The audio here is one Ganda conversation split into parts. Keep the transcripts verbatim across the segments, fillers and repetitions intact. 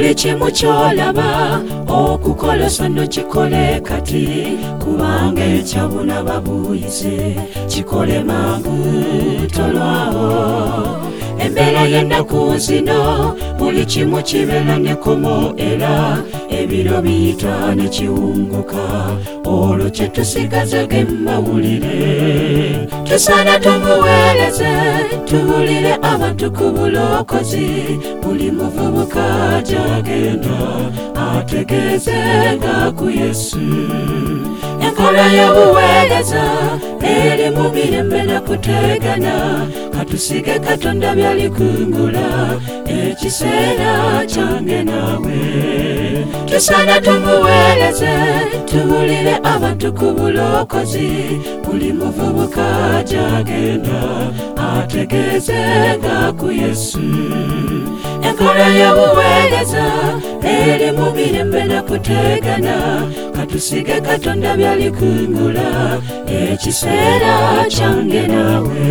buli kimu ky'olaba okukola sonno kikole kati kubanga ekyabuna babuyize kikole mangu tolwawo embeera y'ennaku zino buli kimu kibeera nekomo era ebiro biyita ne kiwunguka olwo kye tusigaza ge mawulire tusaana tumuweereze tuwulire abantu ku bulokozi buli muvubuka gy'agenda ategeezenga ku Yesu enkola y'obuweereza eri mu mirembe na kutegana katusige Katonda byalikungula ekiseera kyange naawe tusaana tumuweereze tuwulire abantu ku bulokozi buli muvubuka gy'agenda ategeezenga ku Yesu enkola y'obuweereza eri mu mirembe na kutegana katusige Katonda byalikungula ekiseera kyange naawe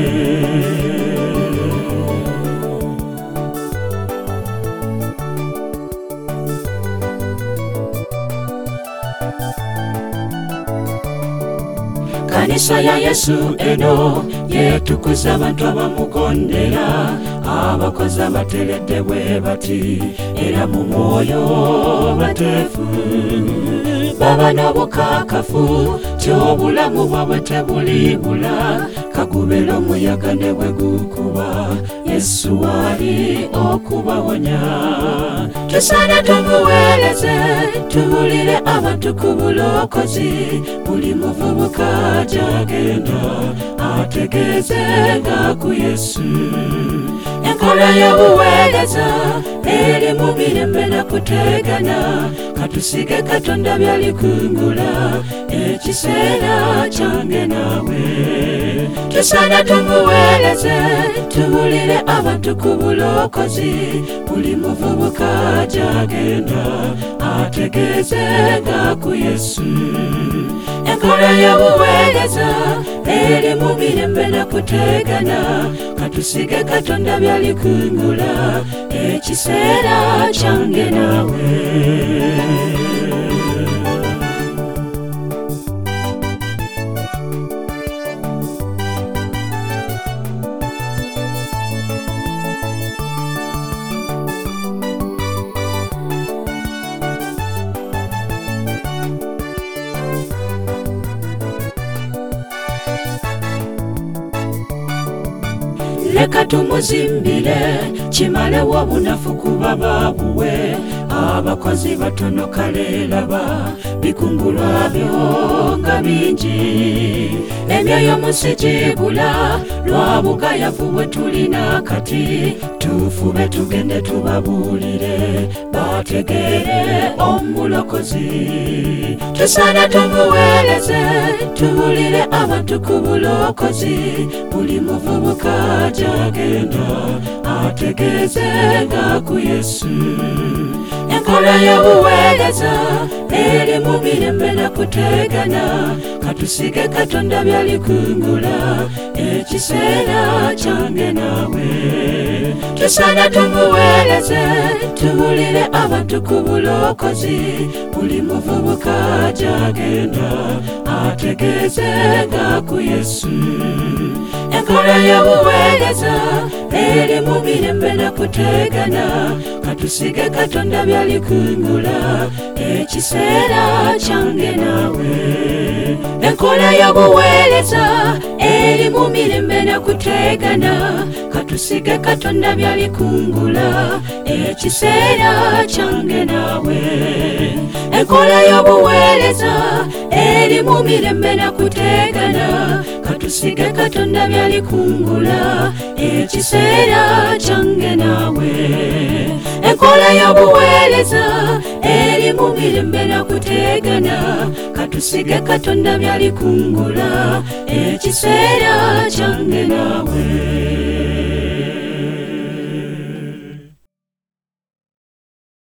Kanisa ya Yesu eno yetukuza abantu abamugondera abakozi abateredde bwe bati era mu mwoyo bateefu baba n'obukakafu ky'obulamu bwabwe tebulibula kagubera omuyaga ne bwe gukuba Yesu ali okubawonya tusaana tumuweereze tuwulire abantu ku bulokozi buli muvubuka gy'agenda ategeezenga ku Yesu enkola y'obuweereza eri mu mirembe na kutegana katusige Katonda byalikungula ekiseera kyange naawe tusaana tumuweereze tuwulire abantu ku bulokozi buli muvubuka gy'agenda ategeezenga ku Yesu enkola y'obuweereza eri mu mirembe na kutegana katusige Katonda byalikungula ekiseera kyange naawe leka tumuzimbire kimalewo obunafu kuba babuwe abakozi batono kale laba bikungulwa byo nga bingi emyoyo musigibula lwa bugayavu bwe tulina kati tufube tugende tubabuulire bategeere omulokozi tusaana tumuweereze tuwulire abantu ku bulokozi buli muvubuka gy'agenda ategeezenga ku Yesu enkola y'obuweereza eri mu mirembe na kutegana katusige Katonda byalikungula ekiseera kyange naawe tusaana tumuweereze tuwulire abantu ku bulokozi buli muvubuka gy'agenda ategeezenga ku Yesu enkola y'obuweereza eri mu mirembe na kutegana katusige Katonda byalikungula ekiseera kyange naawe enkola y'obuweereza eri mu mirembe na kutegana katusige Katonda byalikungula ekiseera kyange naawe enkola y'obuweereza eri mu mirembe na kutegana katusige Katonda byalikungula ekiseera kyange naawe enkola y'obuweereza eri mu mirembe na kutegana katusige Katonda byalikungula ekiseera kyange